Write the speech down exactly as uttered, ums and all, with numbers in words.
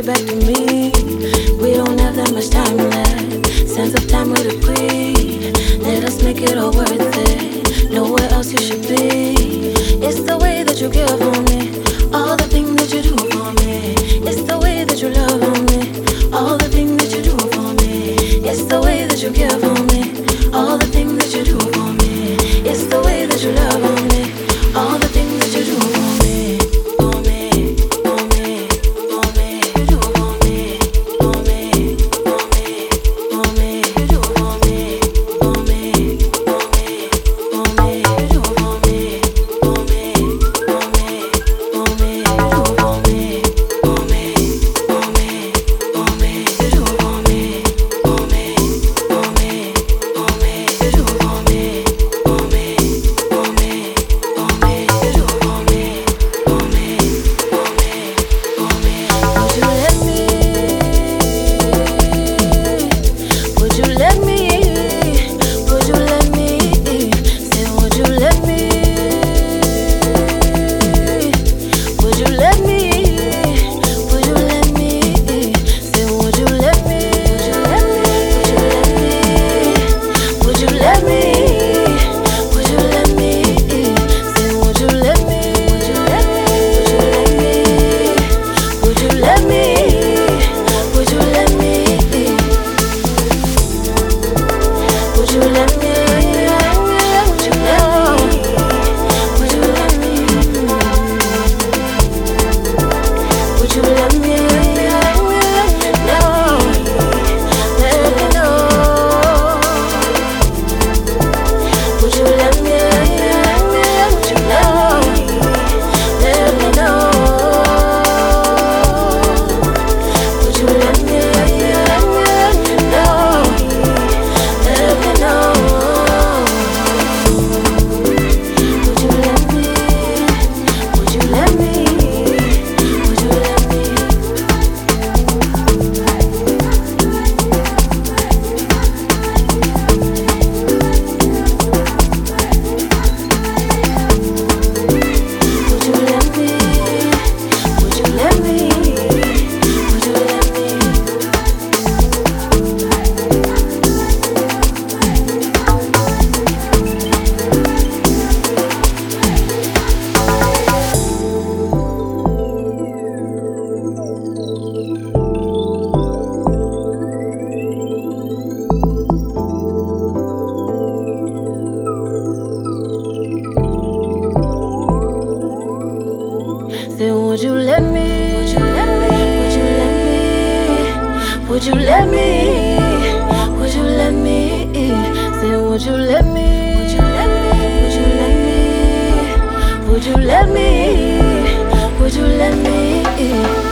back to me. We don't have that much time left. Sense of time would agree. Let us make it all worth it. Nowhere else you should be. It's the way that you care for me. All the things that you do for me. It's the way that you love on me. All the things that you do for me. It's the way that you care for me. All the things that you do for me. It's the way that you love on me. All the things that you do for me. For me, for me, for me. You do for me. For me, for me, for me. You do for me. For me, for me, for me. You do for me. For me, for me, for me. You do for me. For me, for me, for me. You do for me. For me, for me, for me. You do for me. For me, for me, for me. You do for me. For me, for me, for me. Would you let me? Would you let me? Would you let me? Say, would you let me? Would you let me? Would you let me? Say, would you let me? Would you let me? Would you let me? Say, would you let me? Would you let me? Would you let me? Would you let me? Would you let me? Would you let me? Would you let me? No, let me know. Would you let me? Would you know? Let me know. Would you let me? No, let me know. Would you let me? Would you let me? Would you let me? Would you let me? Would you let me? Would you let me? Say, would you let me? Would you let me? Would you let me? Would you let me? Say, would you let me? Would you let me? Would you let me? Would you let me? Would you let me?